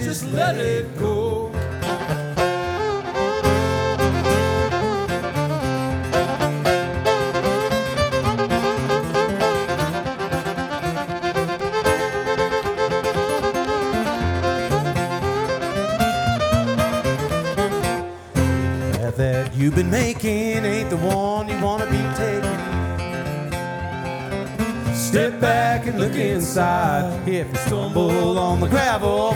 just let it go. That you've been making ain't the one you want to be taking. Step back and look inside. If you stumble on the gravel,